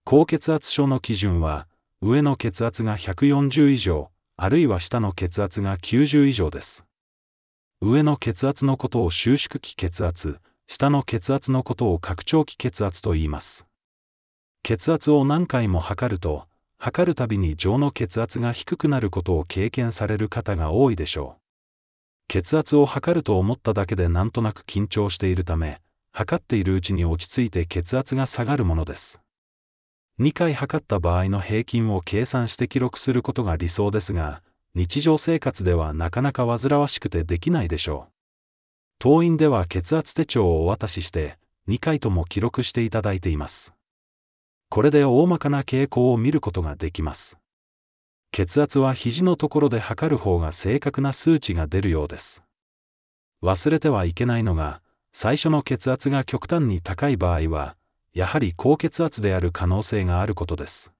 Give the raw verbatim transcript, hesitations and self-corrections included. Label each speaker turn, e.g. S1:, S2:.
S1: 高血圧症の基準は、上の血圧がひゃくよんじゅう以上、あるいは下の血圧がきゅうじゅう以上です。上の血圧のことを収縮期血圧、下の血圧のことを拡張期血圧と言います。血圧を何回も測ると、測るたびに上の血圧が低くなることを経験される方が多いでしょう。血圧を測ると思っただけでなんとなく緊張しているため、測っているうちに落ち着いて血圧が下がるものです。にかい測った場合の平均を計算して記録することが理想ですが、日常生活ではなかなか煩わしくてできないでしょう。当院では血圧手帳をお渡しして、にかいとも記録していただいています。これで大まかな傾向を見ることができます。血圧は肘のところで測る方が正確な数値が出るようです。忘れてはいけないのが、最初の血圧が極端に高い場合は、やはり高血圧である可能性があることです。